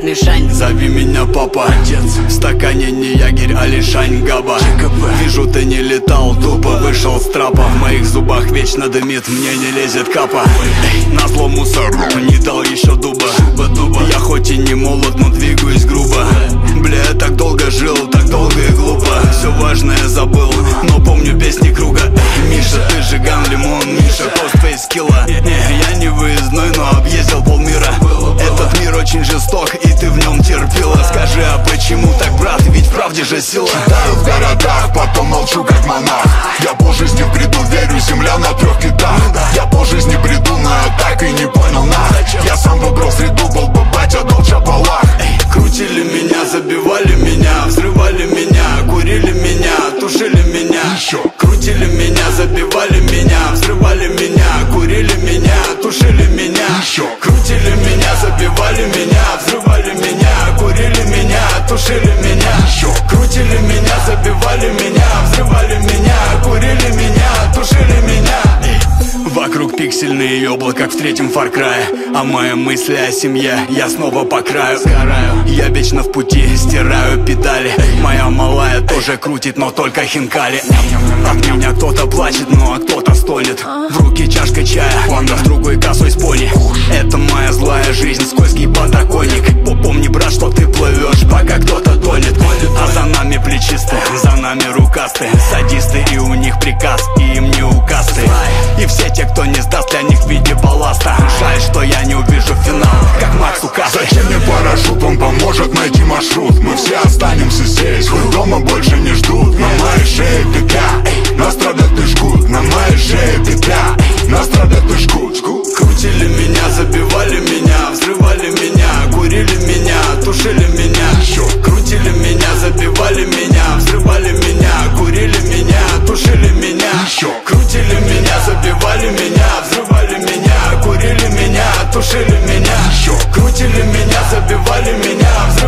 Лишань. Зови меня папа, отец. В стакане не ягерь, а лишань габа. Вижу, ты не летал, тупо вышел с трапа. В моих зубах вечно дымит, мне не лезет капа. Назло мусору, не дал еще дуба. Я хоть и не молод, но двигаюсь грубо. Бля, я так долго жил, так долго и глупо. Все важное забыл, но помню песни круга. Миша, ты жиган, лимон, Миша, постфейс килла. Я не выездной, но объездил полмира. Этот мир очень жесток, и ты в нем терпела. Скажи, а почему так, брат? Ведь в правде же сила. Читаю в городах, потом молчу как монах. Я по жизни в бреду верю, земля на 3 китах. Я по жизни бреду, но я так и не понял нах. Я сам выбрал среду, был бы батя, дал чапалах. Крутили меня, забивали меня, взрывали меня, курили меня, тушили меня. Еще. Крутили меня, забивали меня, взрывали меня, курили меня, тушили меня. Еще. Крутили меня, забивали меня, взрывали меня, курили меня, тушили меня. Еще. Крутили меня, забивали меня, взрывали меня, курили меня, тушили меня. Вокруг пиксельные ёбла, как в 3-м Far Cry. А мои мысли о семье, я снова по краю сгораю. Я вечно в пути, стираю педали. Моя малая тоже крутит, но только хинкали. От меня кто-то плачет, ну а кто-то стонет. В руки чашка чая, в другой косой с пони. Это моя злая жизнь, скользкий подоконник. Помни, брат, что ты плывешь, пока кто-то тонет. А за нами плечисты, за нами рукасты. Садисты, и у них приказ, и им не указ ты. И все те, кто не сдаст, для них в виде балласта. Жаль, что я не увижу финал, как Макс Указ. Зачем мне парашют, он поможет найти маршрут. Мы все останемся здесь, хоть дома больше не ждут. На моей шее петля, нас страдать и жгут. На моей шее петля, нас страдать и жгут. Крутили меня, забивали меня, взрывали меня, курили меня, тушили меня. Еще. Крутили меня, забивали меня, взрывали меня, курили меня, тушили меня. Еще. Крутили меня, забивали меня, взрывали меня, курили меня, тушили меня. Еще. Крутили меня, забивали меня, взрывали